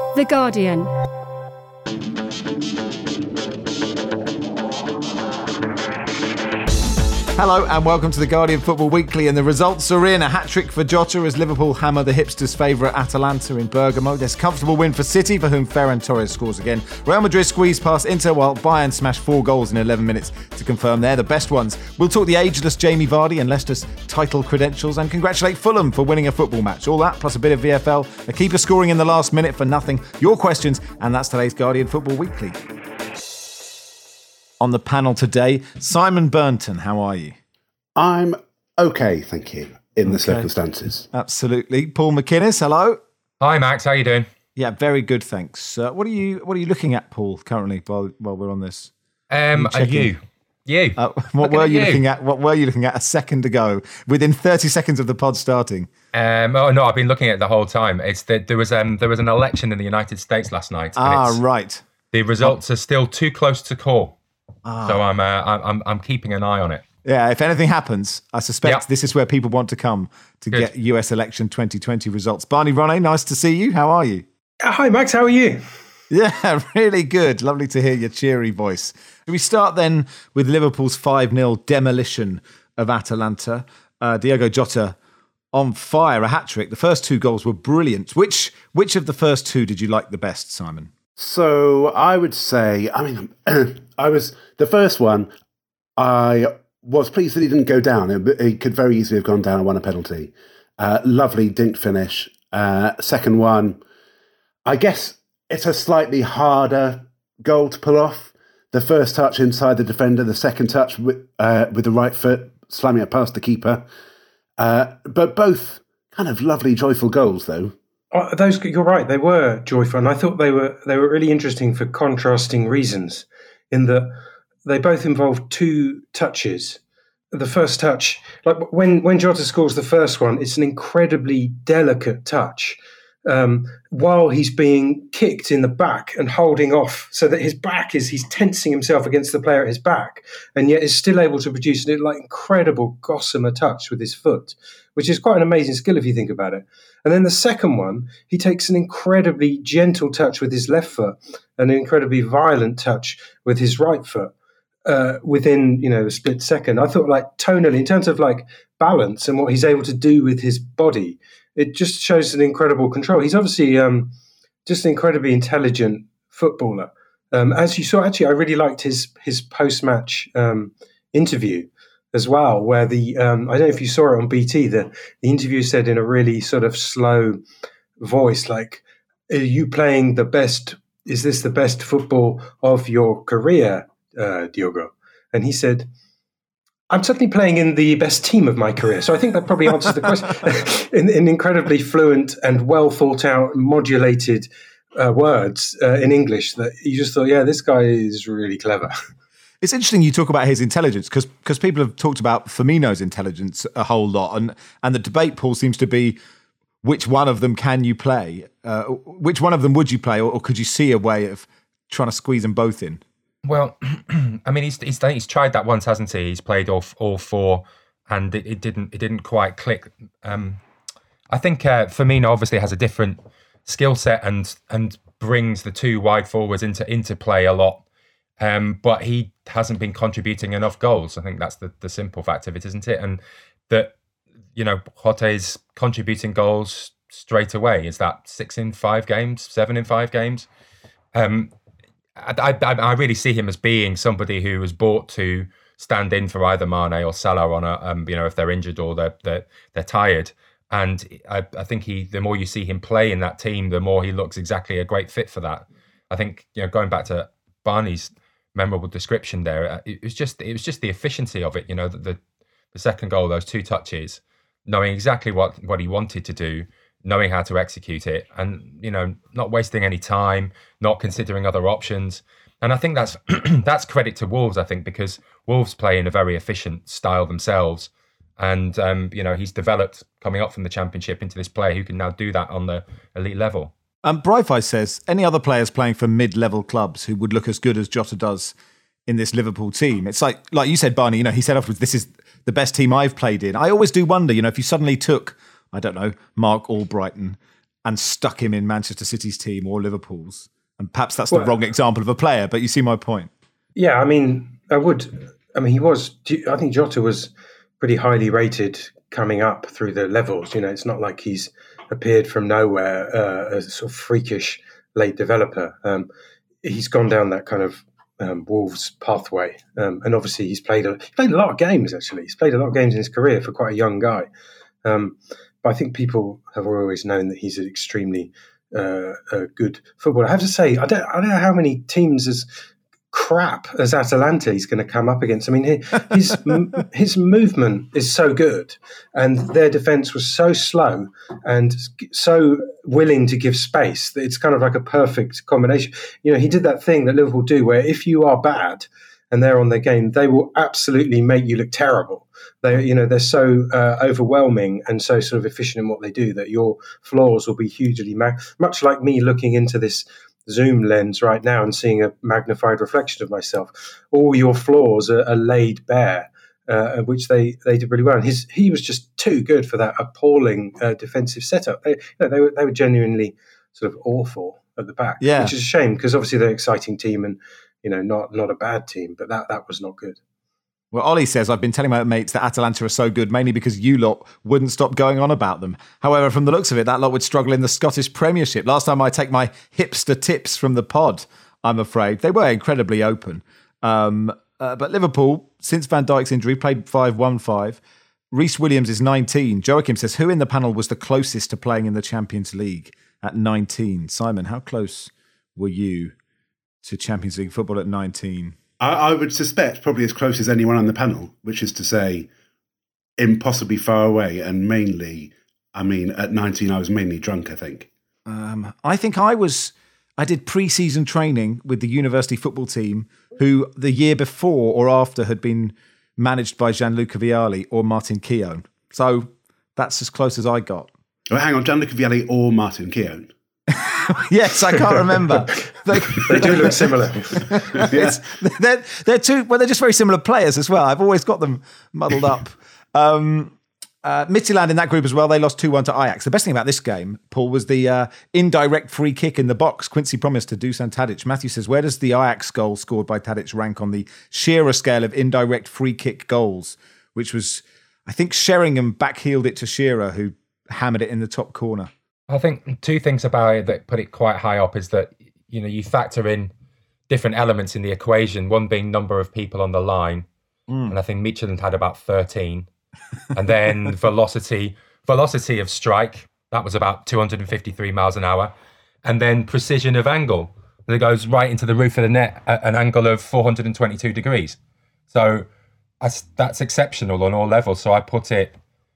The Guardian. Hello and welcome to the Guardian Football Weekly, and the results are in. A hat-trick for Jota as Liverpool hammer the hipsters' favourite Atalanta in Bergamo. There's a comfortable win for City, for whom Ferran Torres scores again. Real Madrid squeeze past Inter, while Bayern smash 4 goals in 11 minutes to confirm they're the best ones. We'll talk the ageless Jamie Vardy and Leicester's title credentials, and congratulate Fulham for winning a football match. All that, plus a bit of VFL, a keeper scoring in the last minute for nothing, your questions, and that's today's Guardian Football Weekly. On the panel today, Simon Burnton, how are you? I'm okay, thank you, in the circumstances. Absolutely. Paul McInnes, hello. Hi, Max. How you doing? Yeah, very good, thanks. What are you looking at, Paul, currently while we're on this? You. What were you looking at? What were you looking at a second ago? Within 30 seconds of the pod starting. Oh no, I've been looking at it the whole time. It's that there was an election in the United States last night. Right. The results are still too close to call, so I'm keeping an eye on it. Yeah, if anything happens, I suspect this is where people want to come to get US election 2020 results. Barney Ronay, nice to see you. How are you? Hi, Max. How are you? Yeah, really good. Lovely to hear your cheery voice. We start then with Liverpool's 5-0 demolition of Atalanta. Diogo Jota on fire, a hat-trick. The first 2 goals were brilliant. Which of the first 2 did you like the best, Simon? So I would say, the first one, I was pleased that he didn't go down. He could very easily have gone down and won a penalty. Lovely, didn't finish. Second one, I guess it's a slightly harder goal to pull off. The first touch inside the defender, the second touch with the right foot, slamming it past the keeper. But both kind of lovely, joyful goals, though. Those, you're right, they were joyful. And I thought they were really interesting for contrasting reasons, in that they both involved 2 touches. The first touch, like when Jota scores the first one, it's an incredibly delicate touch while he's being kicked in the back and holding off, so that he's tensing himself against the player at his back, and yet is still able to produce an incredible gossamer touch with his foot, which is quite an amazing skill if you think about it. And then the second one, he takes an incredibly gentle touch with his left foot and an incredibly violent touch with his right foot. Within a split second. I thought, tonally, in terms of balance and what he's able to do with his body, it just shows an incredible control. He's obviously just an incredibly intelligent footballer. As you saw, actually, I really liked his post-match interview as well, where I don't know if you saw it on BT, the interview said in a really sort of slow voice, like, "Are you playing the best? Is this the best football of your career, Diogo?" And he said, "I'm certainly playing in the best team of my career." So I think that probably answers the question in incredibly fluent and well thought out, modulated words in English, that you just thought, yeah, this guy is really clever. It's interesting you talk about his intelligence, because people have talked about Firmino's intelligence a whole lot, and the debate, Paul, seems to be which one of them can you play? Which one of them would you play, or could you see a way of trying to squeeze them both in? Well, I mean, he's tried that once, hasn't he? He's played all 4, and it didn't quite click. I think Firmino obviously has a different skill set and brings the 2 wide forwards into play a lot, but he hasn't been contributing enough goals. I think that's the simple fact of it, isn't it? And that Jota is contributing goals straight away. Is that 6 in 5 games, 7 in 5 games? I really see him as being somebody who was bought to stand in for either Mane or Salah on a, if they're injured or they're tired. And I think the more you see him play in that team, the more he looks exactly a great fit for that. I think, going back to Barney's memorable description there, it was just the efficiency of it. The second goal, those 2 touches, knowing exactly what he wanted to do, knowing how to execute it, and not wasting any time, not considering other options. And I think that's that's credit to Wolves, I think, because Wolves play in a very efficient style themselves, and he's developed coming up from the Championship into this player who can now do that on the elite level. Brightfly says, any other players playing for mid-level clubs who would look as good as Jota does in this Liverpool team? It's like you said, Barney, he said afterwards, this is the best team I've played in. I always do wonder, if you suddenly took, I don't know, Mark Albrighton and stuck him in Manchester City's team or Liverpool's. And perhaps that's the wrong example of a player, but you see my point. Yeah, I mean, I think Jota was pretty highly rated coming up through the levels. It's not like he's appeared from nowhere, as a sort of freakish late developer. He's gone down that kind of Wolves pathway, and obviously he's played a lot of games. Actually, he's played a lot of games in his career for quite a young guy. But I think people have always known that he's an extremely good footballer. I have to say, I don't know how many teams as crap as Atalanta he's going to come up against. I mean, his movement is so good, and their defence was so slow and so willing to give space that it's kind of like a perfect combination. He did that thing that Liverpool do, where if you are bad and they're on their game, they will absolutely make you look terrible. They're so overwhelming and so sort of efficient in what they do that your flaws will be hugely much like me looking into this Zoom lens right now and seeing a magnified reflection of myself. All your flaws are laid bare, which they did really well. And he was just too good for that appalling defensive setup. They were genuinely sort of awful at the back, which is a shame because obviously they're an exciting team and not a bad team, but that was not good. Well, Ollie says, I've been telling my mates that Atalanta are so good, mainly because you lot wouldn't stop going on about them. However, from the looks of it, that lot would struggle in the Scottish Premiership. Last time I take my hipster tips from the pod, I'm afraid. They were incredibly open. But Liverpool, since Van Dijk's injury, played 5-1-5. Reece Williams is 19. Joachim says, who in the panel was the closest to playing in the Champions League at 19? Simon, how close were you to Champions League football at 19? I would suspect probably as close as anyone on the panel, which is to say impossibly far away. And mainly, at 19, I was mainly drunk, I think. I think I did pre-season training with the university football team who the year before or after had been managed by Gianluca Vialli or Martin Keown. So that's as close as I got. Oh, hang on, Gianluca Vialli or Martin Keown? Yes, I can't remember. They do look similar. They're just very similar players as well. I've always got them muddled up. Midtjylland in that group as well. They lost 2-1 to Ajax. The best thing about this game, Paul, was the indirect free kick in the box. Quincy promised to Dusan Tadic. Matthew says, where does the Ajax goal scored by Tadic rank on the Shearer scale of indirect free kick goals? Which was, I think Sheringham backheeled it to Shearer, who hammered it in the top corner. I think two things about it that put it quite high up is that, you factor in different elements in the equation, one being number of people on the line. And I think Midtjylland had about 13. And then velocity of strike, that was about 253 miles an hour. And then precision of angle, that goes right into the roof of the net at an angle of 422 degrees. So that's exceptional on all levels. So I put it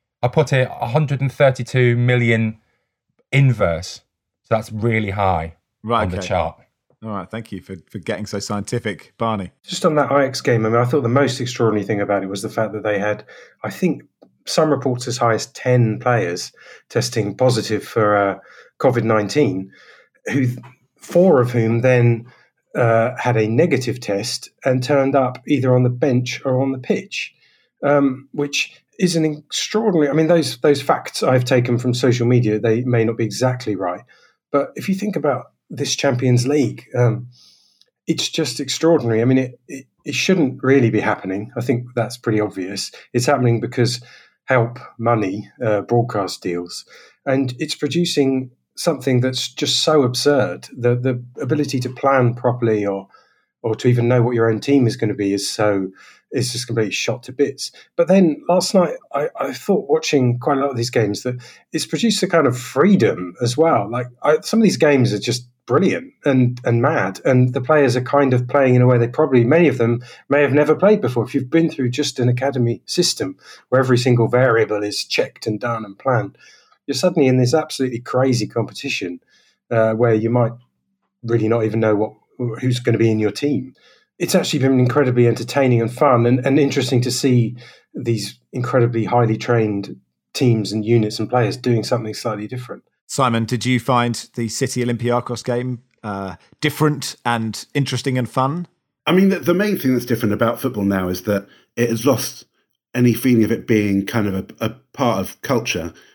132 million inverse. So that's really high on the chart. All right, thank you for getting so scientific. Barney? Just on that Ajax game, I thought the most extraordinary thing about it was the fact that they had, I think, some reports as high as 10 players testing positive for COVID-19, 4 of whom then had a negative test and turned up either on the bench or on the pitch, which is an extraordinary... those facts I've taken from social media, they may not be exactly right. But if you think about this Champions League, it's just extraordinary. It shouldn't really be happening. I think that's pretty obvious. It's happening because help, money, broadcast deals. And it's producing something that's just so absurd. The ability to plan properly or to even know what your own team is going to be is just completely shot to bits. But then last night, I thought, watching quite a lot of these games, that it's produced a kind of freedom as well. Some of these games are just brilliant and mad, and the players are kind of playing in a way many of them may have never played before. If you've been through just an academy system where every single variable is checked and done and planned, you're suddenly in this absolutely crazy competition where you might really not even know who's going to be in your team. It's actually been incredibly entertaining and fun and interesting to see these incredibly highly trained teams and units and players doing something slightly different. Simon, did you find the City Olympiacos game different and interesting and fun? The main thing that's different about football now is that it has lost any feeling of it being kind of a part of culture.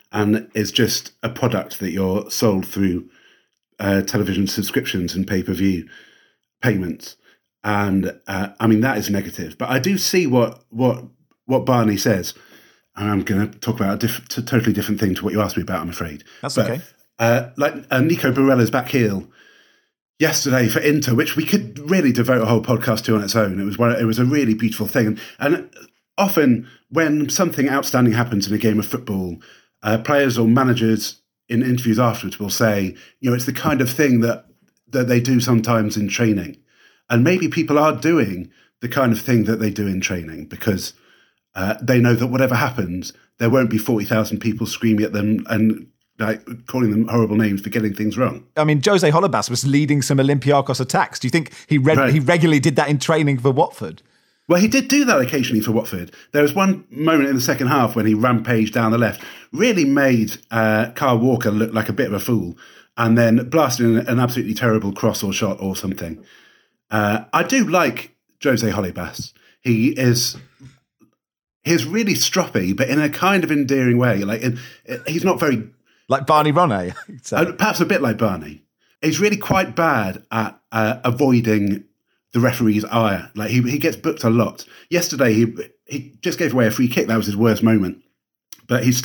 and is just a product that you're sold through television subscriptions and pay-per-view payments. And I mean, that is negative. But I do see what Barney says. I'm going to talk about a totally different thing to what you asked me about, I'm afraid. That's okay. Nico Barella's back heel yesterday for Inter, which we could really devote a whole podcast to on its own. It was a really beautiful thing. And often when something outstanding happens in a game of football, players or managers in interviews afterwards will say, it's the kind of thing that they do sometimes in training. And maybe people are doing the kind of thing that they do in training because they know that whatever happens, there won't be 40,000 people screaming at them and calling them horrible names for getting things wrong. I mean, Jose Holebas was leading some Olympiacos attacks. Do you think he regularly did that in training for Watford? Well, he did do that occasionally for Watford. There was one moment in the second half when he rampaged down the left, really made Kyle Walker look like a bit of a fool, and then blasted in an absolutely terrible cross or shot or something. I do like Jose Holebas. He's really stroppy, but in a kind of endearing way. He's not very... Like Barney Ronay? Perhaps a bit like Barney. He's really quite bad at avoiding the referee's ire. He gets booked a lot. Yesterday, he just gave away a free kick. That was his worst moment. But his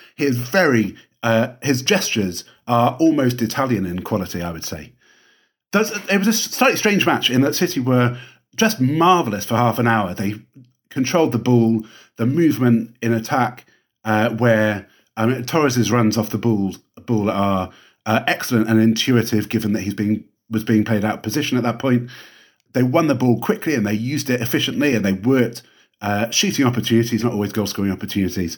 gestures are almost Italian in quality, I would say. It was a slightly strange match in that City were just marvellous for half an hour. They controlled the ball, the movement in attack, where Torres' runs off the ball are excellent and intuitive, given that he was being played out of position at that point. They won the ball quickly and they used it efficiently, and they worked shooting opportunities, not always goal-scoring opportunities.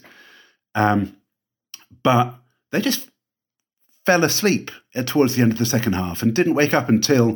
But they just fell asleep towards the end of the second half and didn't wake up until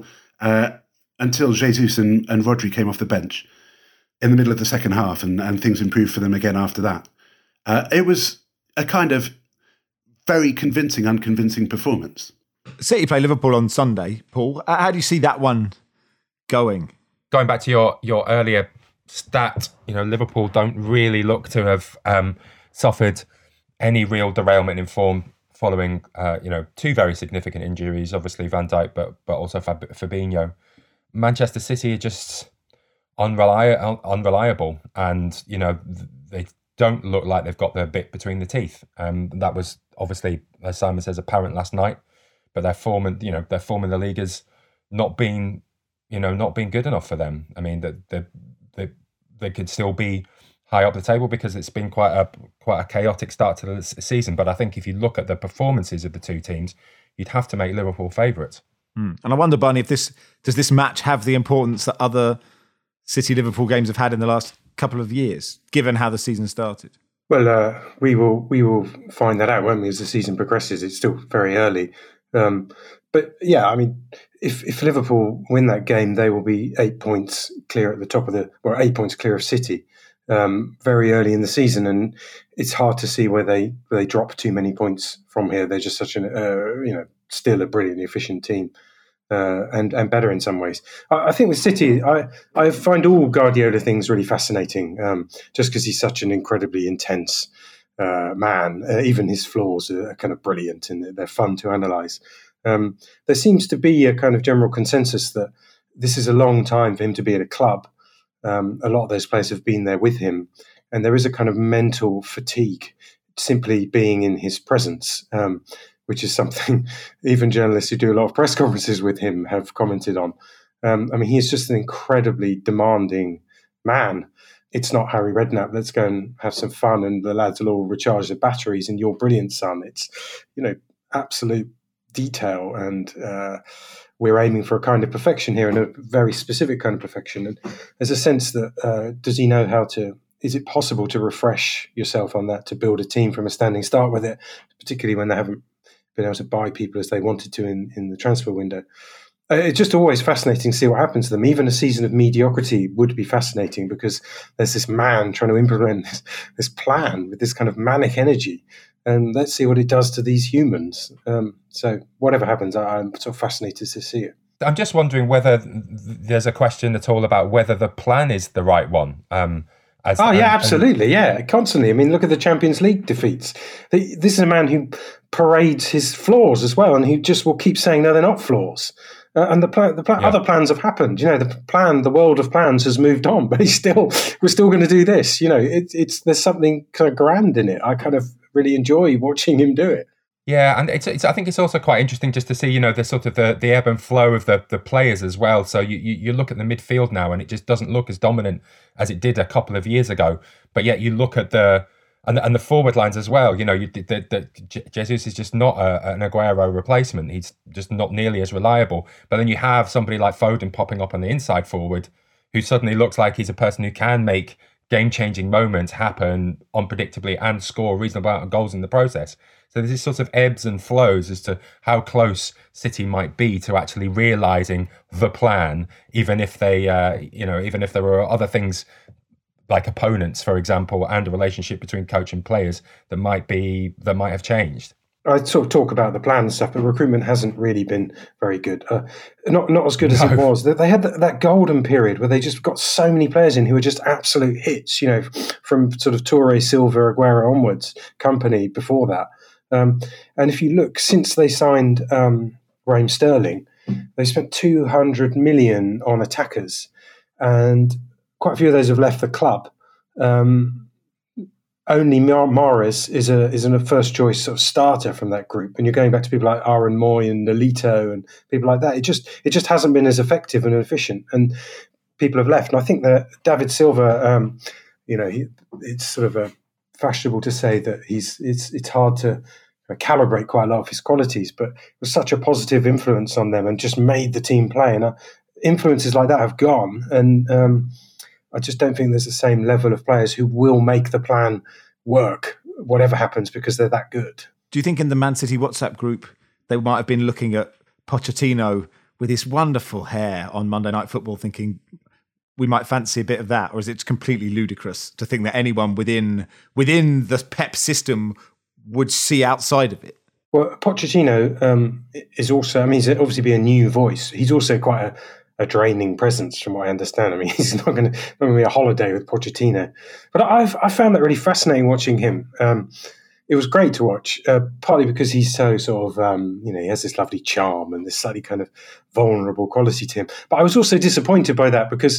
Jesus and Rodri came off the bench in the middle of the second half, and things improved for them again after that. It was a kind of very convincing, unconvincing performance. City play Liverpool on Sunday, Paul. How do you see that one going? Going back to your earlier stat, Liverpool don't really look to have suffered any real derailment in form following two very significant injuries, obviously Van Dijk, but also Fabinho. Manchester City are just unreliable, and they don't look like they've got their bit between the teeth. That was obviously, as Simon says, apparent last night. But their form in the league has not been good enough for them. I mean, they could still be high up the table because it's been quite a chaotic start to the season. But I think if you look at the performances of the two teams, you'd have to make Liverpool favourites. And I wonder, Barney, does this match have the importance that other City-Liverpool games have had in the last couple of years, given how the season started? Well, we will find that out, won't we, as the season progresses? It's still very early. But yeah, I mean, if Liverpool win that game, they will be 8 points clear at the top of 8 points clear of City very early in the season, and it's hard to see where they drop too many points from here. They're just such still a brilliantly efficient team. And better in some ways. I think with City, I find all Guardiola things really fascinating, just because he's such an incredibly intense man. Even his flaws are kind of brilliant and they're fun to analyse. There seems to be a kind of general consensus that this is a long time for him to be at a club. A lot of those players have been there with him, and there is a kind of mental fatigue simply being in his presence. Which is something even journalists who do a lot of press conferences with him have commented on. I mean, he's just an incredibly demanding man. It's not Harry Redknapp, let's go and have some fun and the lads will all recharge their batteries and you're brilliant, son. It's, absolute detail, and we're aiming for a kind of perfection here, and a very specific kind of perfection. And there's a sense that, does he know how to... Is it possible to refresh yourself on that, to build a team from a standing start with it, particularly when they haven't been able to buy people as they wanted to in the transfer window? It's just always fascinating to see what happens to them. Even a season of mediocrity would be fascinating because there's this man trying to implement this plan with this kind of manic energy. And let's see what it does to these humans. So whatever happens, I'm sort of fascinated to see it. I'm just wondering whether there's a question at all about whether the plan is the right one. Absolutely, constantly. I mean, look at the Champions League defeats. This is a man who parades his flaws as well, and who just will keep saying, no, they're not flaws. And other plans have happened. The world of plans has moved on, but we're still going to do this. There's something kind of grand in it. I kind of really enjoy watching him do it. Yeah, and I think it's also quite interesting just to see, the sort of the ebb and flow of the players as well. So you look at the midfield now, and it just doesn't look as dominant as it did a couple of years ago. But yet you look at the forward lines as well. Jesus is just not an Aguero replacement. He's just not nearly as reliable. But then you have somebody like Foden popping up on the inside forward, who suddenly looks like he's a person who can make game-changing moments happen unpredictably and score a reasonable amount of goals in the process. So there's this sort of ebbs and flows as to how close City might be to actually realising the plan, even if they, even if there were other things like opponents, for example, and a relationship between coach and players that might have changed. I sort of talk about the plan and stuff, but recruitment hasn't really been very good. Not as good as it was. They had that golden period where they just got so many players in who were just absolute hits, from sort of Toure, Silva, Aguero onwards, Company before that. And if you look, since they signed Raheem Sterling, they spent 200 million on attackers, and quite a few of those have left the club. Only Mahrez is a first choice sort of starter from that group, and you're going back to people like Aaron Moy and Nolito and people like that. It just hasn't been as effective and efficient, and people have left. And I think that David Silva, it's sort of fashionable to say that it's hard to calibrate quite a lot of his qualities, but it was such a positive influence on them and just made the team play. And influences like that have gone, and I just don't think there's the same level of players who will make the plan work, whatever happens, because they're that good. Do you think in the Man City WhatsApp group they might have been looking at Pochettino with his wonderful hair on Monday Night Football, thinking we might fancy a bit of that, or is it completely ludicrous to think that anyone within the Pep system would see outside of it? Well, Pochettino is also, he's obviously be a new voice. He's also quite a draining presence, from what I understand. He's not going to be a holiday with Pochettino. But I found that really fascinating watching him. It was great to watch, partly because he's so sort of, he has this lovely charm and this slightly kind of vulnerable quality to him. But I was also disappointed by that because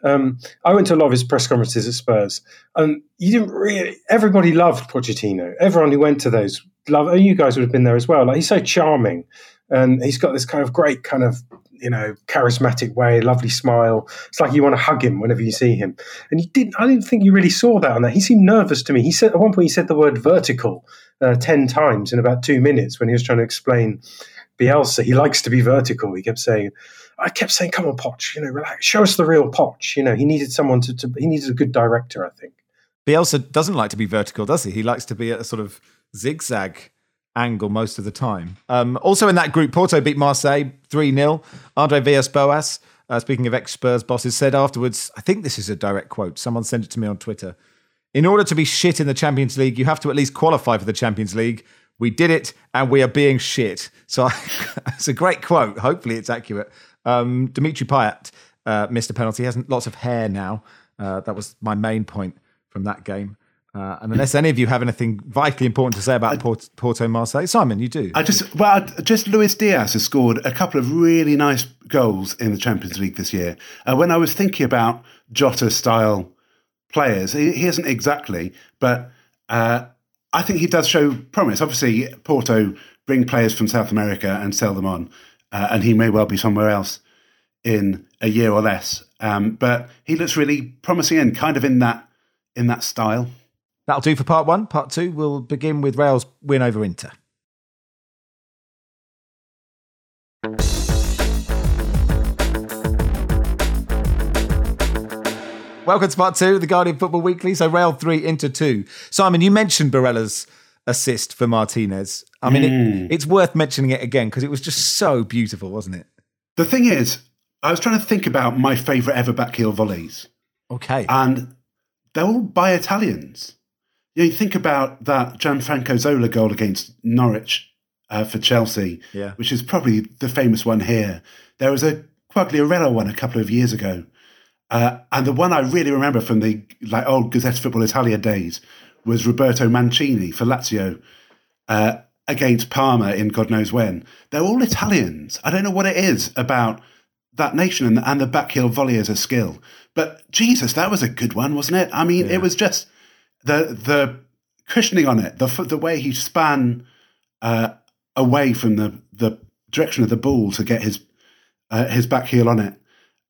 I went to a lot of his press conferences at Spurs, and everybody loved Pochettino. Everyone who went to those loved, you guys would have been there as well. Like, he's so charming, and he's got this kind of great kind of, charismatic way, lovely smile. It's like you want to hug him whenever you see him. And I didn't think you really saw that on that. He seemed nervous to me. He said, at one point, he said the word vertical 10 times in about 2 minutes when he was trying to explain Bielsa. He likes to be vertical. He kept saying, come on, Poch, relax, show us the real Poch. He needed someone he needed a good director, I think. Bielsa doesn't like to be vertical, does he? He likes to be at a sort of zigzag angle most of the time. Also in that group, Porto beat Marseille 3-0. Andre Villas-Boas, speaking of ex-Spurs bosses, said afterwards, I think this is a direct quote, someone sent it to me on Twitter, "In order to be shit in the Champions League, you have to at least qualify for the Champions League. We did it, and we are being shit." So it's a great quote. Hopefully it's accurate. Dimitri Payet missed a penalty. He has lots of hair now. That was my main point from that game. And unless any of you have anything vitally important to say about Porto Marseille, Simon, you do. Just Luis Diaz has scored a couple of really nice goals in the Champions League this year. When I was thinking about Jota-style players, he isn't exactly, but I think he does show promise. Obviously, Porto bring players from South America and sell them on, and he may well be somewhere else in a year or less. But he looks really promising and kind of in that style. That'll do for part one. Part two, we'll begin with Real's win over Inter. Welcome to part two of the Guardian Football Weekly. So Real 3, Inter 2. Simon, you mentioned Barella's assist for Martinez. It's worth mentioning it again because it was just so beautiful, wasn't it? The thing is, I was trying to think about my favourite ever backheel volleys. Okay. And they're all by Italians. You think about that Gianfranco Zola goal against Norwich for Chelsea, which is probably the famous one here. There was a Quagliarella one a couple of years ago. And the one I really remember from the old Gazzetta Football Italia days was Roberto Mancini for Lazio against Parma in God knows when. They're all Italians. I don't know what it is about that nation and the backheel volley as a skill. But Jesus, that was a good one, wasn't it? I mean, It was just the cushioning on it, the way he span away from the direction of the ball to get his back heel on it.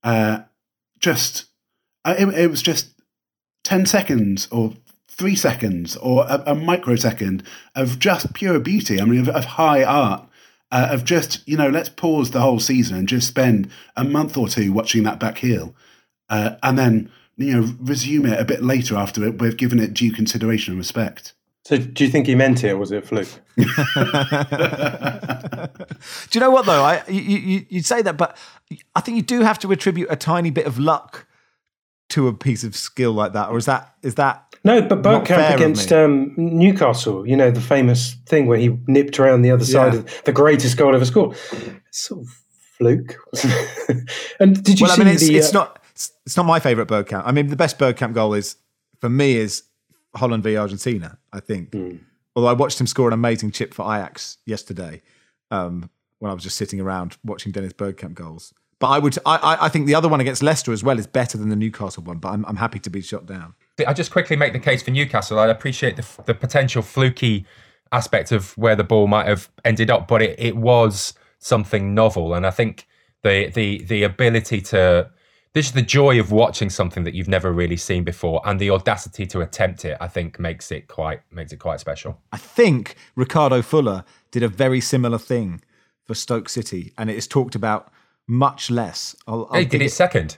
It was just 10 seconds or 3 seconds or a microsecond of just pure beauty. I mean, of high art, of just, let's pause the whole season and just spend a month or two watching that back heel, and then, resume it a bit later after we've given it due consideration and respect. So do you think he meant it, or was it a fluke? Do you know what, though? You'd say that, but I think you do have to attribute a tiny bit of luck to a piece of skill like that, or is that no? But Bergkamp against Newcastle, the famous thing where he nipped around the other side of the greatest goal ever scored. It's sort of fluke. And did you see it's not my favourite Bergkamp. I mean, the best Bergkamp goal is Holland v Argentina, I think. Although I watched him score an amazing chip for Ajax yesterday, when I was just sitting around watching Dennis Bergkamp goals. But I think the other one against Leicester as well is better than the Newcastle one. But I'm happy to be shot down. I just quickly make the case for Newcastle. I appreciate the potential fluky aspect of where the ball might have ended up, but it was something novel, and I think the ability to. This is the joy of watching something that you've never really seen before, and the audacity to attempt it, I think, makes it quite special. I think Ricardo Fuller did a very similar thing for Stoke City, and it is talked about much less. He did it second.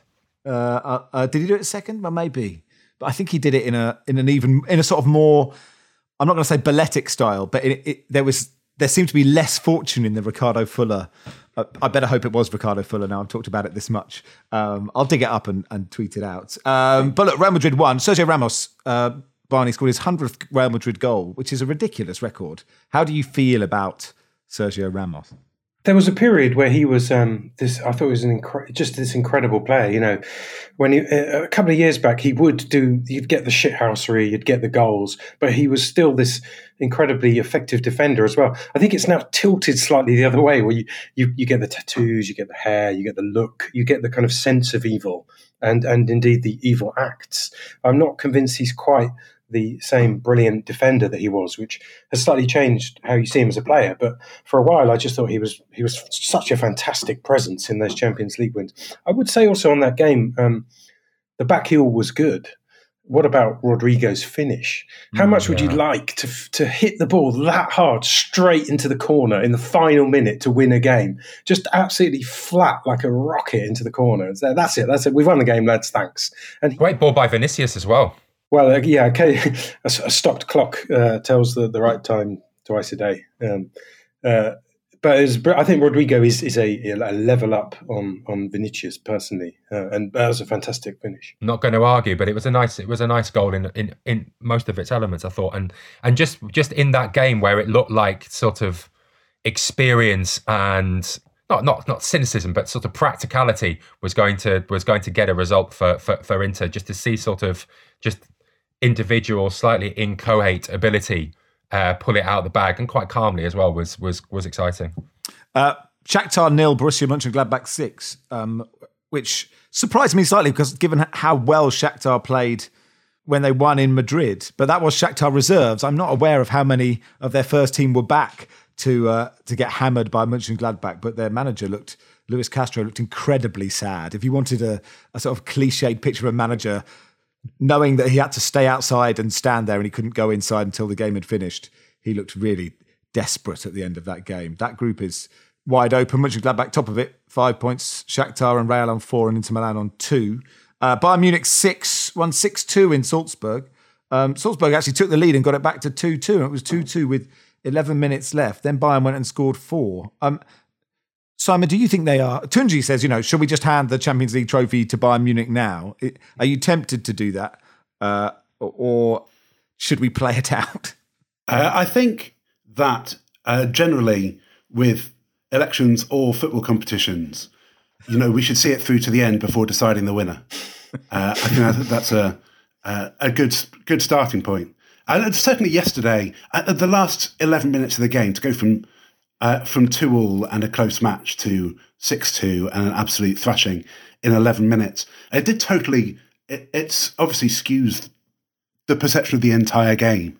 Did he do it second? Well, maybe, but I think he did it in a sort of more. I'm not going to say balletic style, but there seemed to be less fortune in the Ricardo Fuller. I better hope it was Ricardo Fuller now. I've talked about it this much. I'll dig it up and tweet it out. But look, Real Madrid won. Sergio Ramos, Barney scored his 100th Real Madrid goal, which is a ridiculous record. How do you feel about Sergio Ramos? There was a period where he was I thought he was just this incredible player. When a couple of years back, you'd get the shithousery, you'd get the goals, but he was still this incredibly effective defender as well. I think it's now tilted slightly the other way, where you get the tattoos, you get the hair, you get the look, you get the kind of sense of evil, and indeed the evil acts. I'm not convinced he's quite the same brilliant defender that he was, which has slightly changed how you see him as a player. But for a while, I just thought he was such a fantastic presence in those Champions League wins. I would say also on that game, the back heel was good. What about Rodrigo's finish? How much would you like to hit the ball that hard straight into the corner in the final minute to win a game? Just absolutely flat like a rocket into the corner. That's it. We've won the game, lads. Thanks. And great ball by Vinicius as well. Well, okay. A stopped clock tells the right time twice a day. But I think Rodrigo is a level up on Vinicius personally, and that was a fantastic finish. Not going to argue, but it was a nice goal in most of its elements, I thought, and just in that game where it looked like sort of experience and not cynicism, but sort of practicality was going to get a result for Inter. Just to see sort of just individual, slightly inchoate ability pull it out of the bag, and quite calmly as well, was exciting. Shakhtar 0, Borussia Mönchengladbach 6, which surprised me slightly because given how well Shakhtar played when they won in Madrid, but that was Shakhtar reserves. I'm not aware of how many of their first team were back to get hammered by Mönchengladbach, but their manager Luis Castro looked incredibly sad. If you wanted a sort of cliched picture of a manager knowing that he had to stay outside and stand there and he couldn't go inside until the game had finished, he looked really desperate at the end of that game. That group is wide open. Mönchengladbach top of it, 5 points. Shakhtar and Real on 4 and Inter Milan on 2. Bayern Munich 6, won 6-2 in Salzburg. Salzburg actually took the lead and got it back to 2-2, and it was 2-2 with 11 minutes left. Then Bayern went and scored 4. Simon, do you think they are... Tunji says, should we just hand the Champions League trophy to Bayern Munich now? Are you tempted to do that? Or should we play it out? I think that generally with elections or football competitions, we should see it through to the end before deciding the winner. I think that's a good starting point. And certainly yesterday, at the last 11 minutes of the game, to go from 2-2 and a close match to 6-2 and an absolute thrashing in 11 minutes, it did totally. It's obviously skews the perception of the entire game.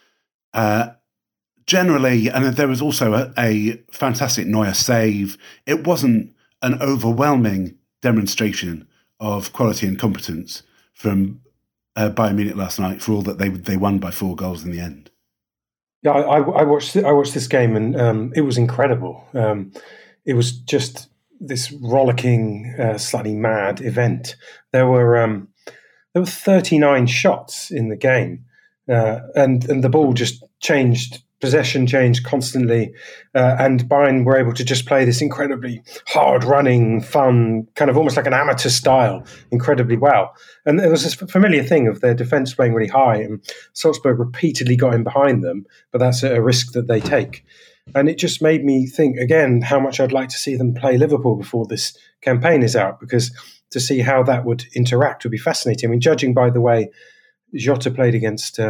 Generally, and there was also a fantastic Neuer save. It wasn't an overwhelming demonstration of quality and competence from Bayern Munich last night, for all that they won by 4 goals in the end. Yeah, I watched this game, and it was incredible. It was just this rollicking, slightly mad event. There were 39 shots in the game, and the ball just changed. Possession changed constantly, and Bayern were able to just play this incredibly hard-running, fun, kind of almost like an amateur style, incredibly well. And there was this familiar thing of their defence playing really high, and Salzburg repeatedly got in behind them, but that's a risk that they take. And it just made me think, again, how much I'd like to see them play Liverpool before this campaign is out, because to see how that would interact would be fascinating. I mean, judging by the way Jota played against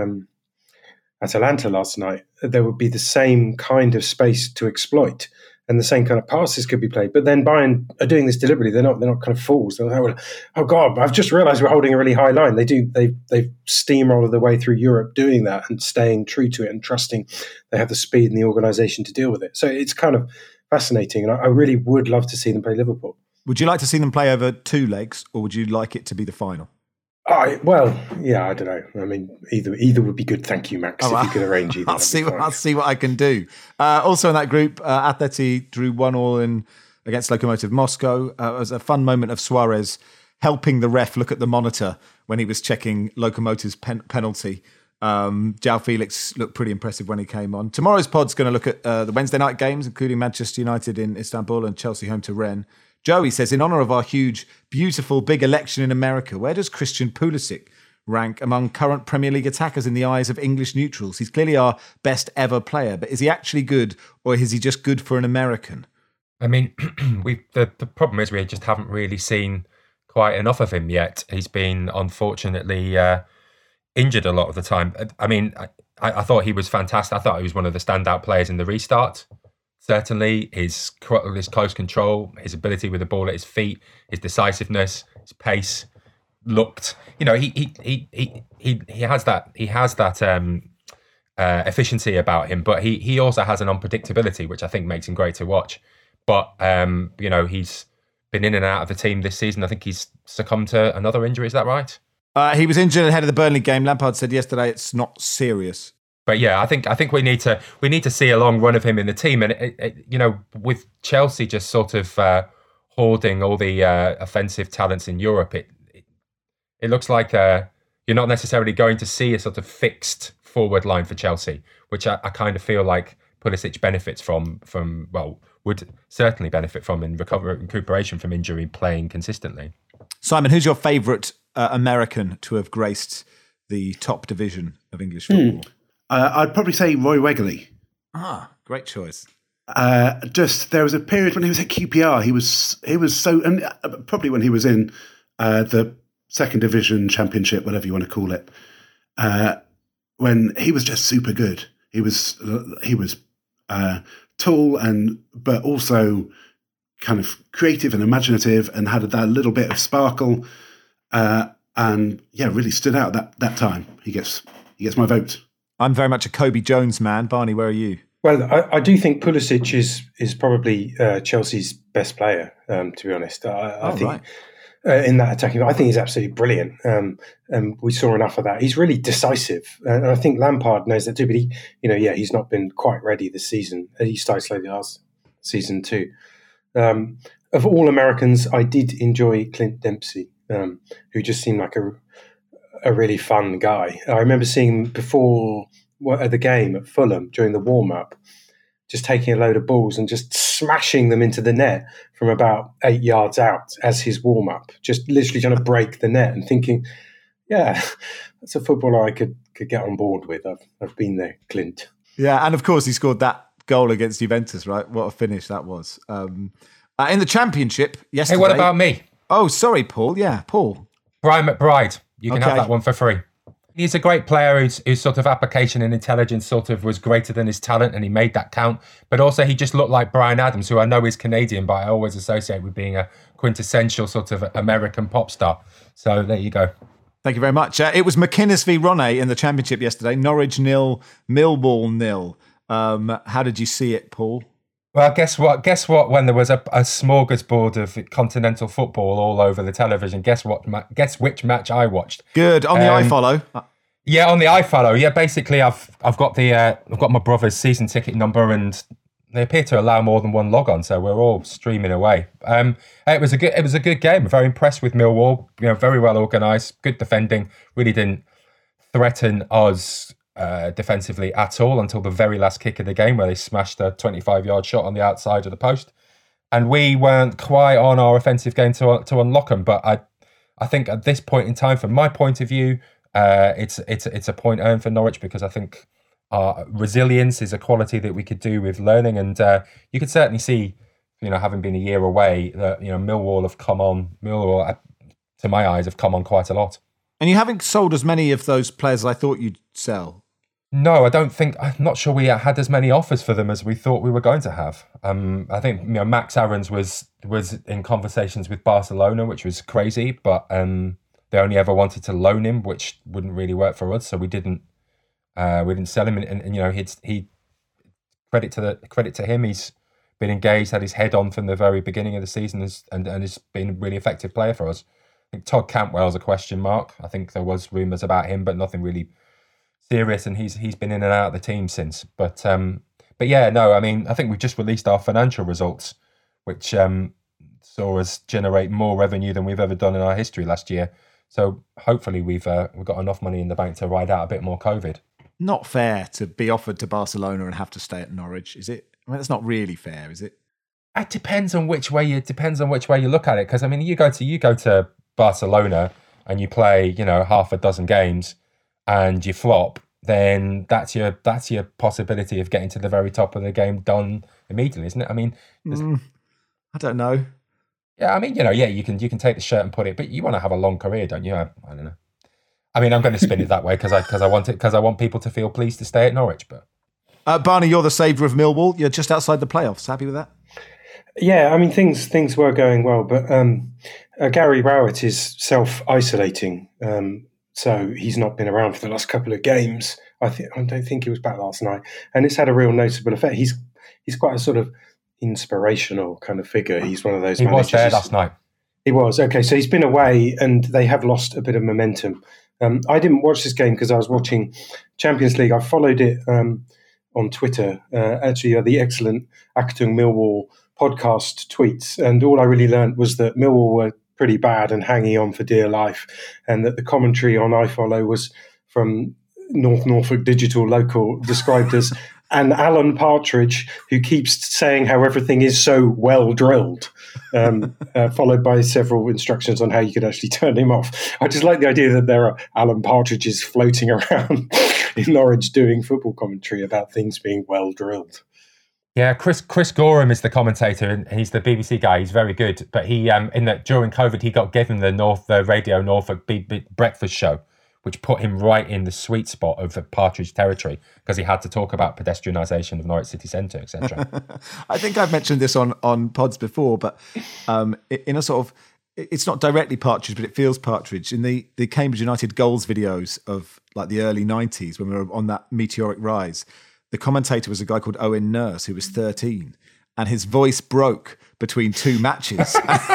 Atalanta last night, there would be the same kind of space to exploit and the same kind of passes could be played. But then Bayern are doing this deliberately. They're not kind of fools. They're like, oh God, I've just realised we're holding a really high line. They've steamrolled their way through Europe doing that and staying true to it and trusting they have the speed and the organisation to deal with it. So it's kind of fascinating, and I really would love to see them play Liverpool. Would you like to see them play over 2 legs, or would you like it to be the final? I don't know. I mean, either would be good. Thank you, Max. If you could arrange either, I'll see what I can do. Also in that group, Atleti drew 1-1 against Lokomotiv Moscow. It was a fun moment of Suarez helping the ref look at the monitor when he was checking Lokomotiv's penalty. João Felix looked pretty impressive when he came on. Tomorrow's pod's going to look at the Wednesday night games, including Manchester United in Istanbul and Chelsea home to Rennes. Joey says, in honour of our huge, beautiful, big election in America, where does Christian Pulisic rank among current Premier League attackers in the eyes of English neutrals? He's clearly our best ever player, but is he actually good, or is he just good for an American? I mean, the problem is we just haven't really seen quite enough of him yet. He's been, unfortunately, injured a lot of the time. I mean, I thought he was fantastic. I thought he was one of the standout players in the restart. Certainly, his close control, his ability with the ball at his feet, his decisiveness, his pace looked. You know, he has that efficiency about him, but he also has an unpredictability, which I think makes him great to watch. But he's been in and out of the team this season. I think he's succumbed to another injury. Is that right? He was injured ahead of the Burnley game. Lampard said yesterday it's not serious. But yeah, I think we need to see a long run of him in the team, and with Chelsea just sort of hoarding all the offensive talents in Europe, it looks like you're not necessarily going to see a sort of fixed forward line for Chelsea, which I kind of feel like Pulisic benefits from would certainly benefit from in recuperation from injury, playing consistently. Simon, who's your favourite American to have graced the top division of English football? I'd probably say Roy Wegerle. Ah, great choice. There was a period when he was at QPR. He was so, and probably when he was in the second division championship, whatever you want to call it, when he was just super good. He was tall but also kind of creative and imaginative, and had that little bit of sparkle, and really stood out that time. He gets my vote. I'm very much a Kobe Jones man. Barney, where are you? Well, I do think Pulisic is probably Chelsea's best player, to be honest. I think in that attacking, I think he's absolutely brilliant. And we saw enough of that. He's really decisive. And I think Lampard knows that too, but he's not been quite ready this season. He started slowly last season too. Of all Americans, I did enjoy Clint Dempsey, who just seemed like a really fun guy. I remember seeing him before the game at Fulham during the warm-up, just taking a load of balls and just smashing them into the net from about 8 yards out as his warm-up, just literally trying to break the net, and thinking, yeah, that's a footballer I could get on board with. I've been there, Clint. Yeah, and of course he scored that goal against Juventus, right? What a finish that was. In the Championship yesterday... Hey, what about me? Oh, sorry, Paul. Yeah, Paul. Brian McBride. You can have that one for free. He's a great player whose sort of application and intelligence sort of was greater than his talent, and he made that count. But also he just looked like Bryan Adams, who I know is Canadian, but I always associate with being a quintessential sort of American pop star. So there you go. Thank you very much. It was McInnes v Ronay in the Championship yesterday. Norwich 0, Millwall 0. How did you see it, Paul? Well, guess what? When there was a smorgasbord of continental football all over the television, guess which match I watched? Good. On the iFollow. Yeah, on the iFollow. Yeah, basically, I've got my brother's season ticket number, and they appear to allow more than one log on, so we're all streaming away. It was a good game. I'm very impressed with Millwall. Very well organised, good defending. Really didn't threaten us defensively at all until the very last kick of the game, where they smashed a 25-yard shot on the outside of the post, and we weren't quite on our offensive game to unlock them. But I think at this point in time, from my point of view, it's a point earned for Norwich, because I think our resilience is a quality that we could do with learning, and you could certainly see, having been a year away, that Millwall have come on. Millwall, to my eyes, have come on quite a lot. And you haven't sold as many of those players as I thought you'd sell. No, I don't think. I'm not sure we had as many offers for them as we thought we were going to have. I think Max Aarons was in conversations with Barcelona, which was crazy, but they only ever wanted to loan him, which wouldn't really work for us, so we didn't sell him. And he credit to him. He's been engaged, had his head on from the very beginning of the season, and has been a really effective player for us. I think Todd Cantwell's a question mark. I think there was rumours about him, but nothing really serious, and he's been in and out of the team since. But yeah, no, I mean, I think we've just released our financial results, which saw us generate more revenue than we've ever done in our history last year. So hopefully we've got enough money in the bank to ride out a bit more COVID. Not fair to be offered to Barcelona and have to stay at Norwich, is it? I mean, that's not really fair, is it? It depends on which way you look at it. Because I mean, you go to Barcelona and you play, half a dozen games, and you flop, then that's your possibility of getting to the very top of the game done immediately, isn't it? I mean, I don't know. Yeah, I mean, you can take the shirt and put it, but you want to have a long career, don't you? I don't know. I mean, I'm going to spin it that way because I want people to feel pleased to stay at Norwich. But Barney, you're the saviour of Millwall. You're just outside the playoffs. Happy with that? Yeah, I mean, things were going well, but Gary Rowett is self-isolating. So he's not been around for the last couple of games. I don't think he was back last night, and it's had a real noticeable effect. He's quite a sort of inspirational kind of figure. He's one of those. He was there last night. He was. Okay, so he's been away, and they have lost a bit of momentum. I didn't watch this game because I was watching Champions League. I followed it on Twitter. Actually, the excellent Achtung Millwall podcast tweets, and all I really learned was that Millwall were pretty bad and hanging on for dear life, and that the commentary on iFollow was from North Norfolk Digital Local, described as an Alan Partridge who keeps saying how everything is so well drilled, followed by several instructions on how you could actually turn him off. I just like the idea that there are Alan Partridges floating around in Norwich doing football commentary about things being well drilled. Yeah, Chris Gorham is the commentator, and he's the BBC guy. He's very good, but he during COVID he got given the Radio Norfolk breakfast show, which put him right in the sweet spot of the Partridge territory because he had to talk about pedestrianisation of Norwich City Centre, etc. I think I've mentioned this on pods before, but in a sort of, it's not directly Partridge, but it feels Partridge. In the Cambridge United goals videos of like the early 90s when we were on that meteoric rise, the commentator was a guy called Owen Nurse, who was 13, and his voice broke between two matches.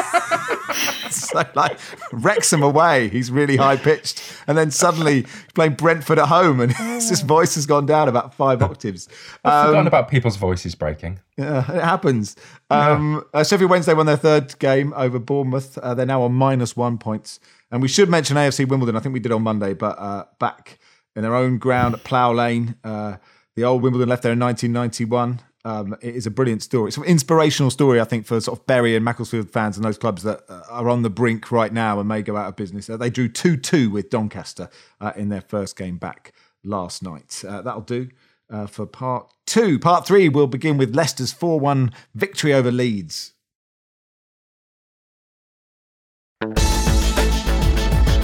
So, like, Wrexham away, he's really high-pitched, and then suddenly playing Brentford at home, and his voice has gone down about 5 octaves. I've forgotten about people's voices breaking. Yeah, it happens. Sheffield Wednesday won their third game over Bournemouth. They're now on -1 points. And we should mention AFC Wimbledon. I think we did on Monday, but back in their own ground at Plough Lane. The old Wimbledon left there in 1991. It is a brilliant story. It's an inspirational story, I think, for sort of Bury and Macclesfield fans and those clubs that are on the brink right now and may go out of business. They drew 2-2 with Doncaster in their first game back last night. That'll do for part 2. Part 3 will begin with Leicester's 4-1 victory over Leeds.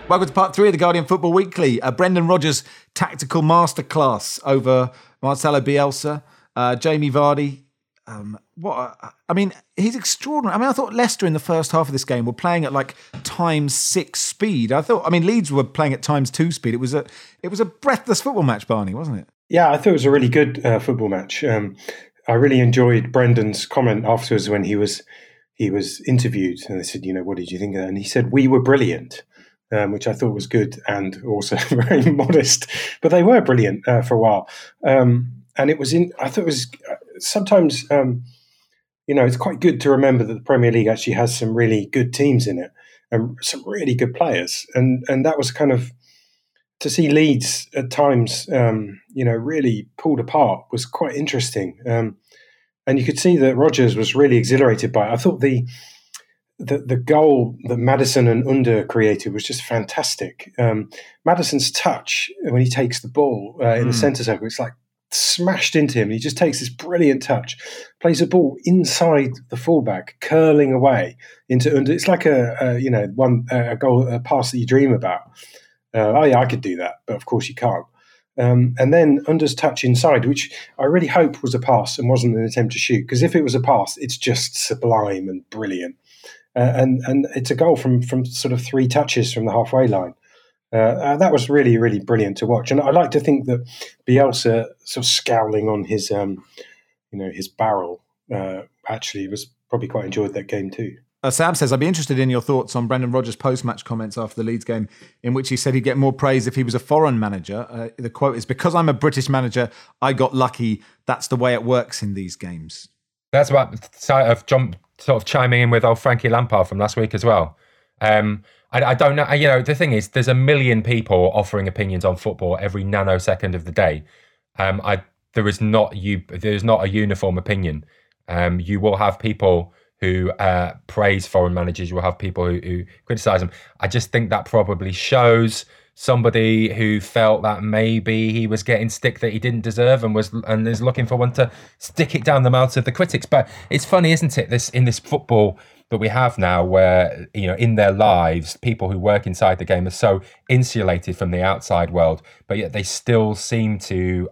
Welcome to part 3 of the Guardian Football Weekly. Brendan Rodgers' tactical masterclass over Marcelo Bielsa. Jamie Vardy. He's extraordinary. I thought Leicester in the first half of this game were playing at like ×6 speed. Leeds were playing at ×2 speed. It was a breathless football match, Barney, wasn't it? Yeah, I thought it was a really good football match. I really enjoyed Brendan's comment afterwards when he was interviewed, and they said, what did you think of that? And he said, we were brilliant. Which I thought was good and also very modest, but they were brilliant for a while. And I thought it was sometimes, it's quite good to remember that the Premier League actually has some really good teams in it and some really good players. And that was kind of, to see Leeds at times, really pulled apart was quite interesting. And you could see that Rodgers was really exhilarated by it. I thought the goal that Maddison and Under created was just fantastic. Maddison's touch when he takes the ball in the centre circle, it's like smashed into him. He just takes this brilliant touch, plays the ball inside the fullback, curling away into Under. It's like a pass that you dream about. I could do that, but of course you can't. And then Under's touch inside, which I really hope was a pass and wasn't an attempt to shoot, because if it was a pass, it's just sublime and brilliant. And it's a goal from sort of 3 touches from the halfway line. That was really, really brilliant to watch. And I like to think that Bielsa, sort of scowling on his, his barrel, actually was probably quite enjoyed that game too. Sam says, I'd be interested in your thoughts on Brendan Rodgers' post-match comments after the Leeds game, in which he said he'd get more praise if he was a foreign manager. The quote is, because I'm a British manager, I got lucky. That's the way it works in these games. That's what John sort of chiming in with old Frankie Lampard from last week as well. I don't know. The thing is, there's a million people offering opinions on football every nanosecond of the day. There's not a uniform opinion. You will have people who praise foreign managers. You will have people who criticise them. I just think that probably shows somebody who felt that maybe he was getting stick that he didn't deserve and is looking for one to stick it down the mouths of the critics. But it's funny, isn't it? In this football that we have now, where in their lives, people who work inside the game are so insulated from the outside world, but yet they still seem to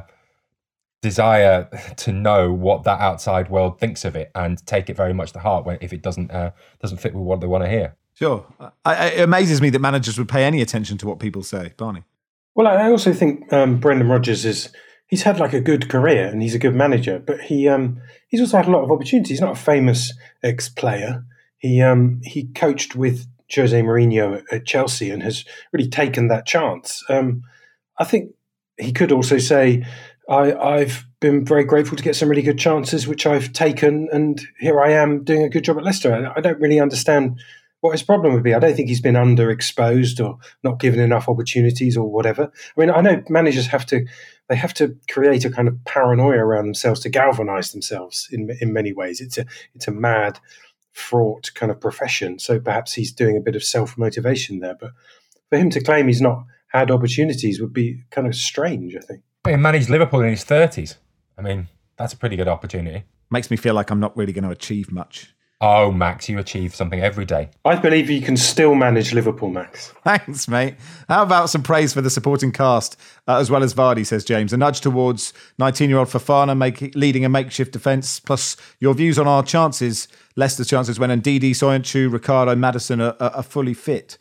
desire to know what that outside world thinks of it and take it very much to heart if it doesn't fit with what they want to hear. Sure. It amazes me that managers would pay any attention to what people say. Barney? Well, I also think Brendan Rodgers he's had like a good career and he's a good manager, but he's also had a lot of opportunities. He's not a famous ex-player. He coached with Jose Mourinho at Chelsea and has really taken that chance. I think he could also say, I've been very grateful to get some really good chances, which I've taken, and here I am doing a good job at Leicester. I don't really understand what his problem would be. I don't think he's been underexposed or not given enough opportunities or whatever. I mean, I know managers have to create a kind of paranoia around themselves to galvanise themselves in many ways. It's a mad, fraught kind of profession. So perhaps he's doing a bit of self-motivation there. But for him to claim he's not had opportunities would be kind of strange, I think. He managed Liverpool in his 30s. I mean, that's a pretty good opportunity. Makes me feel like I'm not really going to achieve much. Oh, Max, you achieve something every day. I believe you can still manage Liverpool, Max. Thanks, mate. How about some praise for the supporting cast, as well as Vardy, says James. A nudge towards 19-year-old Fofana leading a makeshift defence, plus your views on our chances, Leicester's chances when Ndidi, Soyuncu, Ricardo, Maddison are fully fit.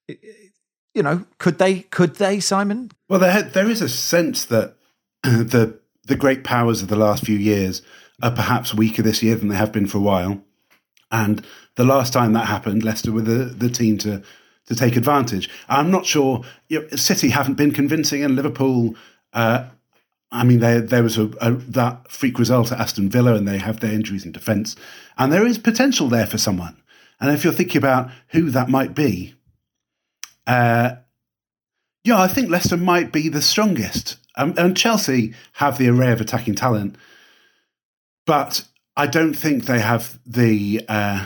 Could they, Simon? Well, there is a sense that the great powers of the last few years are perhaps weaker this year than they have been for a while. And the last time that happened, Leicester were the team to take advantage. I'm not sure. City haven't been convincing, and Liverpool. There was that freak result at Aston Villa, and they have their injuries in defence, and there is potential there for someone. And if you're thinking about who that might be, I think Leicester might be the strongest. And Chelsea have the array of attacking talent, but I don't think they have they're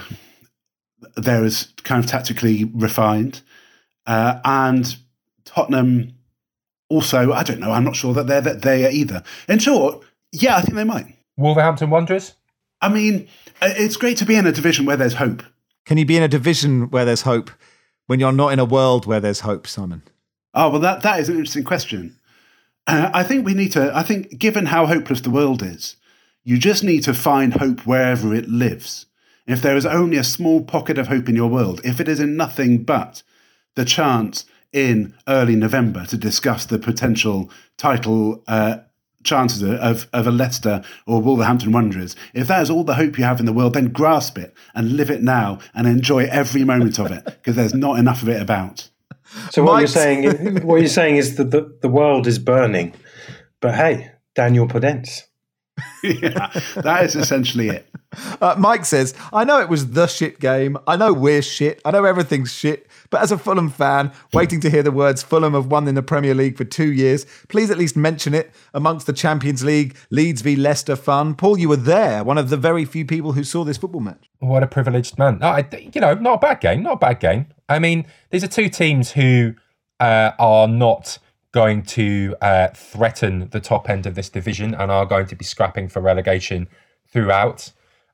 as kind of tactically refined. And Tottenham also, I don't know, I'm not sure that they're there either. In short, yeah, I think they might. Wolverhampton Wanderers? I mean, it's great to be in a division where there's hope. Can you be in a division where there's hope when you're not in a world where there's hope, Simon? Oh, well, that is an interesting question. I think given how hopeless the world is, you just need to find hope wherever it lives. If there is only a small pocket of hope in your world, if it is in nothing but the chance in early November to discuss the potential title chances of a Leicester or Wolverhampton Wanderers, if that is all the hope you have in the world, then grasp it and live it now and enjoy every moment of it, because there's not enough of it about. So what you're saying is that the world is burning, but hey, Daniel Podence. Yeah, that is essentially it. Mike says, I know it was the shit game. I know we're shit. I know everything's shit. But as a Fulham fan, waiting to hear the words Fulham have won in the Premier League for 2 years, please at least mention it amongst the Champions League, Leeds v Leicester fun. Paul, you were there, one of the very few people who saw this football match. What a privileged man. Not a bad game. I mean, these are two teams who are not going to threaten the top end of this division and are going to be scrapping for relegation throughout.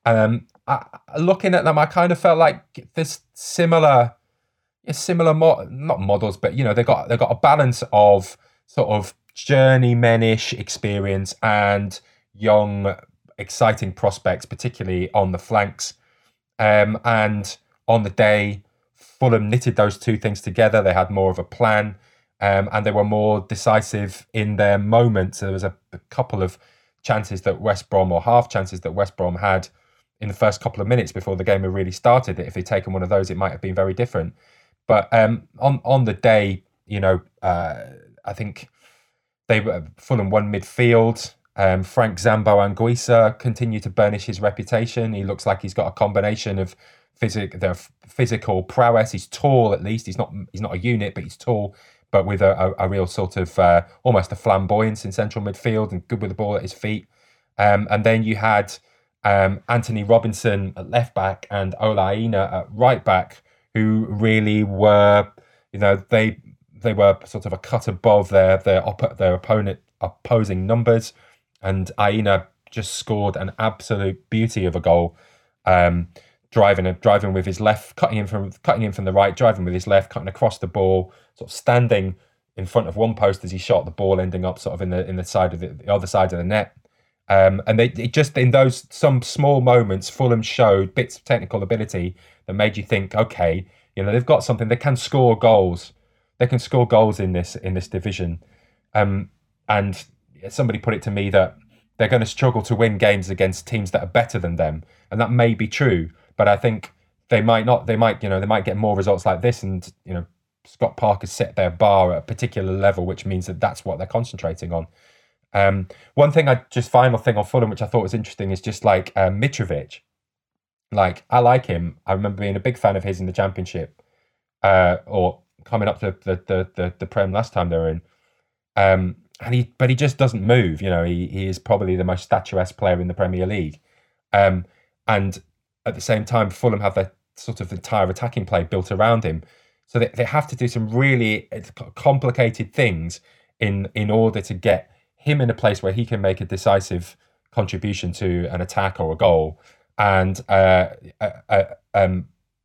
Looking at them, I kind of felt like there's similar not models, but they got a balance of sort of journeymanish experience and young, exciting prospects, particularly on the flanks. And on the day, Fulham knitted those two things together. They had more of a plan. And they were more decisive in their moments. There was a couple of chances that West Brom, or half chances that West Brom had in the first couple of minutes before the game had really started. If they'd taken one of those, it might have been very different. But on the day, I think Fulham won midfield. Frank Zambo Anguissa continued to burnish his reputation. He looks like he's got a combination of physical prowess. He's tall, at least. He's not a unit, but he's tall, but with a real sort of almost a flamboyance in central midfield and good with the ball at his feet. And then you had Anthony Robinson at left back and Ola Aina at right back, who really were, they were sort of a cut above their opposing numbers. And Aina just scored an absolute beauty of a goal, driving with his left, cutting in from the right, driving with his left, cutting across the ball, sort of standing in front of one post as he shot the ball, ending up sort of in the side of the other side of the net. And it just in those some small moments, Fulham showed bits of technical ability that made you think, okay, they've got something. They can score goals. They can score goals in this division. And somebody put it to me that they're going to struggle to win games against teams that are better than them, and that may be true. But I think they might not. They might get more results like this, and Scott Parker set their bar at a particular level, which means that that's what they're concentrating on. Final thing on Fulham, which I thought was interesting, is just like Mitrovic. Like, I like him. I remember being a big fan of his in the Championship, or coming up to the Prem last time they were in. But he just doesn't move. He is probably the most statuesque player in the Premier League. And at the same time, Fulham have their sort of entire attacking play built around him. So they have to do some really complicated things in order to get him in a place where he can make a decisive contribution to an attack or a goal. And to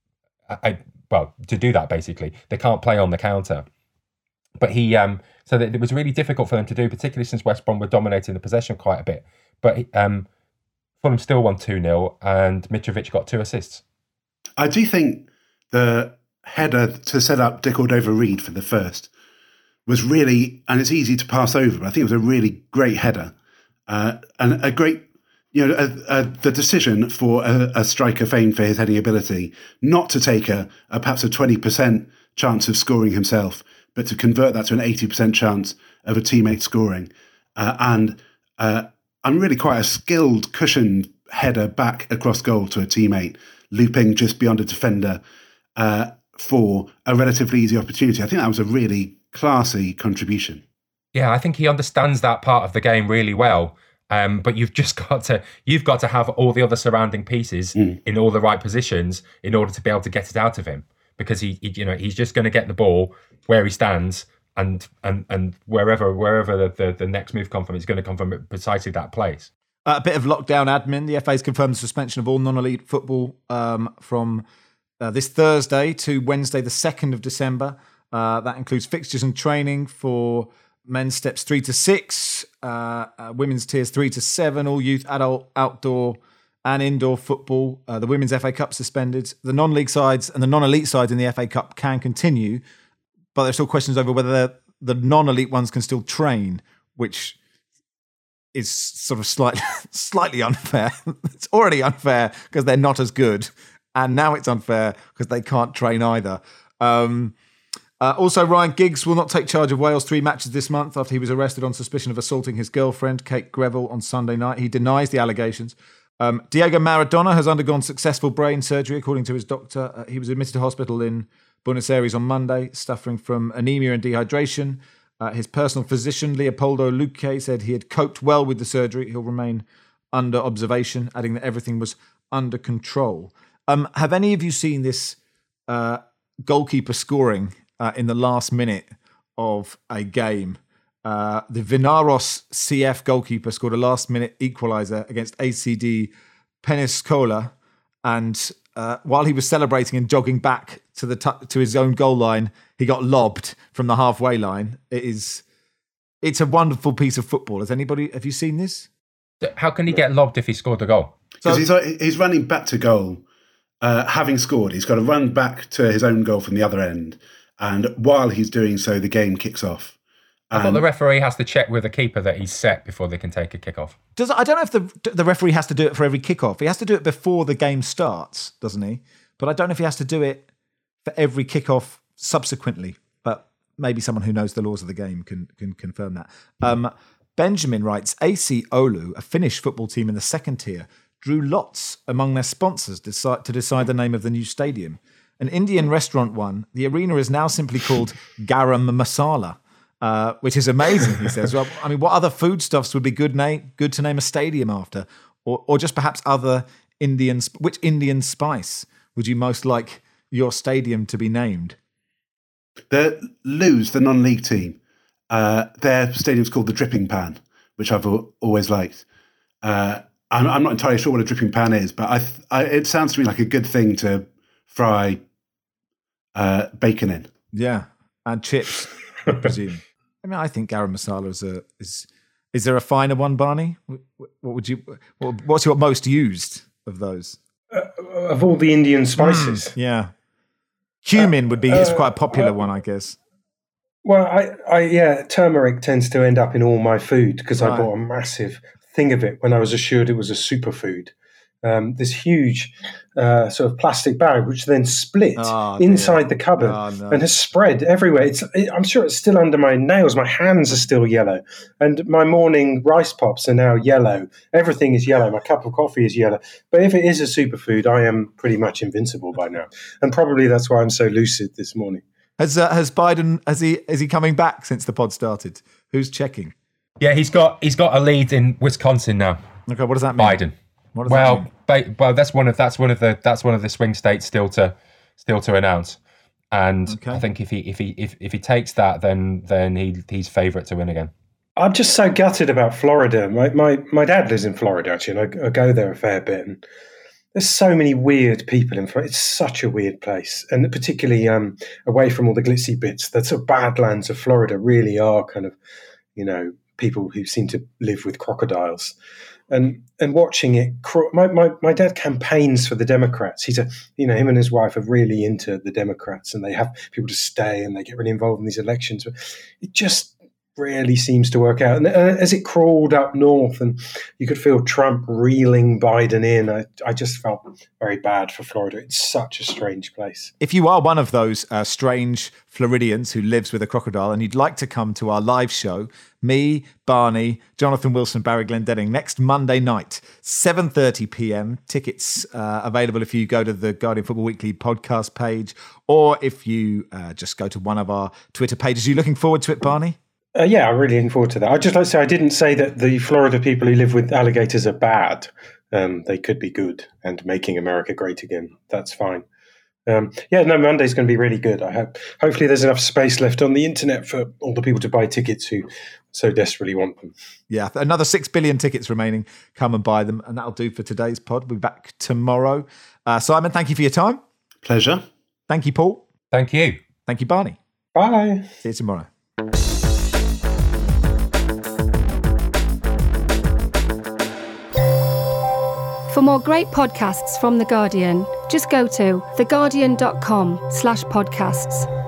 do that, basically, they can't play on the counter. But so it was really difficult for them to do, particularly since West Brom were dominating the possession quite a bit. But Fulham still won 2-0, and Mitrovic got 2 assists. I do think the header to set up Dick Aldover-Reid for the first was really, and it's easy to pass over, but I think it was a really great header. And a great, the decision for a striker famed for his heading ability, not to take perhaps a 20% chance of scoring himself, but to convert that to an 80% chance of a teammate scoring. And really quite a skilled, cushioned header back across goal to a teammate, looping just beyond a defender for a relatively easy opportunity. I think that was a really classy contribution. Yeah, I think he understands that part of the game really well. But you've got to have all the other surrounding pieces in all the right positions in order to be able to get it out of him. Because he's just going to get the ball where he stands, and wherever the next move comes from, it's going to come from precisely that place. A bit of lockdown admin. The FA's confirmed the suspension of all non-elite football from this Thursday to Wednesday, the 2nd of December. That includes fixtures and training for men's steps 3 to 6, women's tiers 3 to 7, all youth, adult, outdoor and indoor football. The Women's FA Cup suspended. The non-league sides and the non-elite sides in the FA Cup can continue, but there's still questions over whether the non-elite ones can still train, which is sort of slightly unfair. It's already unfair because they're not as good, and now it's unfair because they can't train either. Also, Ryan Giggs will not take charge of Wales' 3 matches this month after he was arrested on suspicion of assaulting his girlfriend, Kate Greville, on Sunday night. He denies the allegations. Diego Maradona has undergone successful brain surgery, according to his doctor. He was admitted to hospital in Buenos Aires on Monday, suffering from anemia and dehydration. His personal physician, Leopoldo Luque, said he had coped well with the surgery. He'll remain under observation, adding that everything was under control. Have any of you seen this goalkeeper scoring in the last minute of a game? The Vinaros CF goalkeeper scored a last-minute equaliser against ACD Peniscola, and while he was celebrating and jogging back to his own goal line, he got lobbed from the halfway line. It's a wonderful piece of football. Have you seen this? How can he get lobbed if he scored a goal? Because he's running back to goal, having scored. He's got to run back to his own goal from the other end, and while he's doing so, the game kicks off. I thought the referee has to check with the keeper that he's set before they can take a kick-off. I don't know if the referee has to do it for every kick-off. He has to do it before the game starts, doesn't he? But I don't know if he has to do it for every kick-off subsequently. But maybe someone who knows the laws of the game can confirm that. Benjamin writes, AC Oulu, a Finnish football team in the 2nd tier, drew lots among their sponsors to decide the name of the new stadium. An Indian restaurant won. The arena is now simply called Garam Masala. Which is amazing, he says. Well, I mean, what other foodstuffs would be good to name a stadium after? Or just perhaps other which Indian spice would you most like your stadium to be named? The Lewes, the non-league team, their stadium's called the Dripping Pan, which I've always liked. I'm not entirely sure what a dripping pan is, but it sounds to me like a good thing to fry bacon in. Yeah, and chips, I presume. I mean, I think garam masala is there a finer one, Barney? What's your most used of those? Of all the Indian spices? Yeah. Cumin is quite a popular one, I guess. Well, I turmeric tends to end up in all my food because I bought a massive thing of it when I was assured it was a superfood. This huge sort of plastic bag, which then split inside the cupboard and has spread everywhere. I'm sure it's still under my nails. My hands are still yellow. And my morning rice pops are now yellow. Everything is yellow. My cup of coffee is yellow. But if it is a superfood, I am pretty much invincible by now. And probably that's why I'm so lucid this morning. Has Biden, is he coming back since the pod started? Who's checking? Yeah, he's got a lead in Wisconsin now. Okay, what does that mean? Biden. Well, that's one of the swing states still to announce, and I think if he takes that, then he's favourite to win again. I'm just so gutted about Florida. My dad lives in Florida actually, and I go there a fair bit. And there's so many weird people in Florida. It's such a weird place, and particularly away from all the glitzy bits. The sort of badlands of Florida really are kind of, people who seem to live with crocodiles. And watching it, my dad campaigns for the Democrats. He's him and his wife are really into the Democrats, and they have people to stay, and they get really involved in these elections. But it just rarely seems to work out. And as it crawled up north, and you could feel Trump reeling Biden in, I just felt very bad for Florida. It's such a strange place. If you are one of those strange Floridians who lives with a crocodile and you'd like to come to our live show, me, Barney, Jonathan Wilson, Barry Glendenning, next Monday night, 7:30 p.m. Tickets available if you go to the Guardian Football Weekly podcast page, or if you just go to one of our Twitter pages. Are you looking forward to it, Barney? Yeah, I'm really looking forward to that. I'd just like to say I didn't say that the Florida people who live with alligators are bad. They could be good and making America great again. That's fine. Monday's going to be really good. Hopefully there's enough space left on the internet for all the people to buy tickets who so desperately want them. Yeah, another 6 billion tickets remaining. Come and buy them. And that'll do for today's pod. We'll be back tomorrow. Simon, thank you for your time. Pleasure. Thank you, Paul. Thank you. Thank you, Barney. Bye. See you tomorrow. For more great podcasts from The Guardian, just go to theguardian.com/podcasts.